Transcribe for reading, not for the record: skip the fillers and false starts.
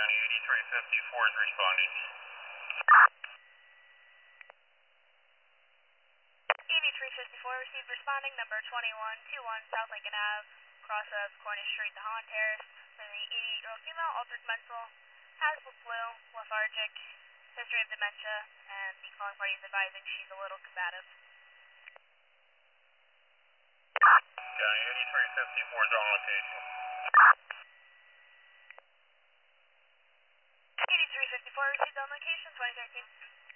County 8354 is responding. 8354 received responding number 2121 South Lincoln Ave, cross of Cornish Street to Holland Terrace. The 88-year-old female, altered mental, has the flu, lethargic, history of dementia, and the calling party is advising she's a little combative. County 8354 is on location. 8354 received on location 2013.